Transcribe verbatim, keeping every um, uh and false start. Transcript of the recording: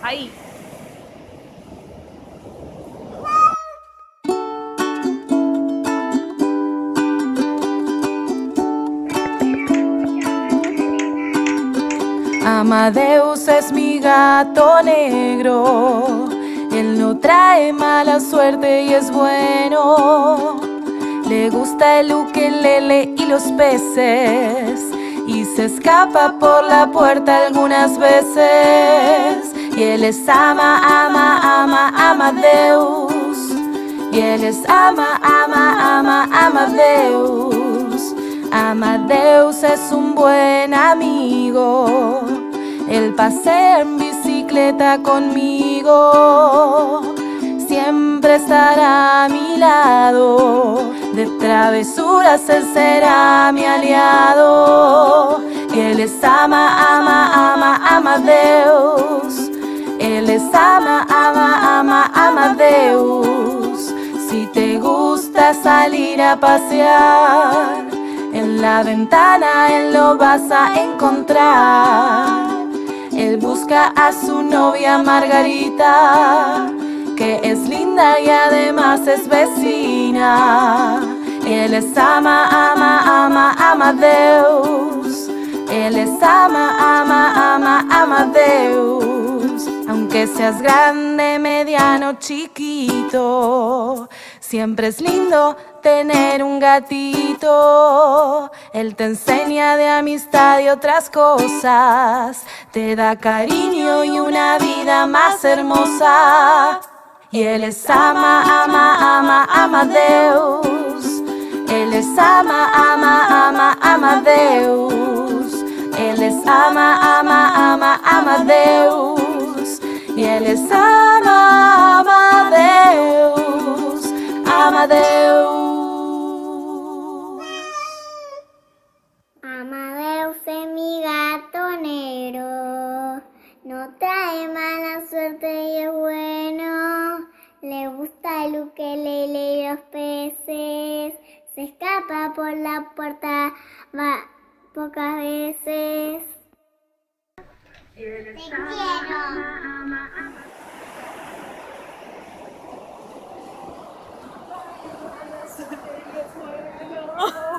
Ahí. Amadeus es mi gato negro, él no trae mala suerte y es bueno. Le gusta el ukelele y los peces, y se escapa por la puerta algunas veces. Y él es ama, ama, ama, Amadeus. Y él es ama, ama, ama, Amadeus. Amadeus es un buen amigo, él pasea en bicicleta conmigo. Siempre estará a mi lado, de travesuras él será mi aliado. Y él es ama, ama, ama, Amadeus. Él es ama, ama, ama, Amadeus. Si te gusta salir a pasear, en la ventana él lo vas a encontrar. Él busca a su novia Margarita, que es linda y además es vecina. Él es ama, ama, ama, Amadeus. Él es ama, ama, ama, Amadeus. Aunque seas grande, mediano, chiquito, siempre es lindo tener un gatito. Él te enseña de amistad y otras cosas, te da cariño y una vida más hermosa. Y él es ama, ama, ama, Amadeus. Él es ama, ama, ama, Amadeus. Él es ama, ama, ama, Amadeus. Y él es ama, Amadeus, Amadeus. Amadeus es mi gato negro, no trae mala suerte y es bueno. Le gusta el ukelele y los peces, se escapa por la puerta va pocas veces. Te quiero.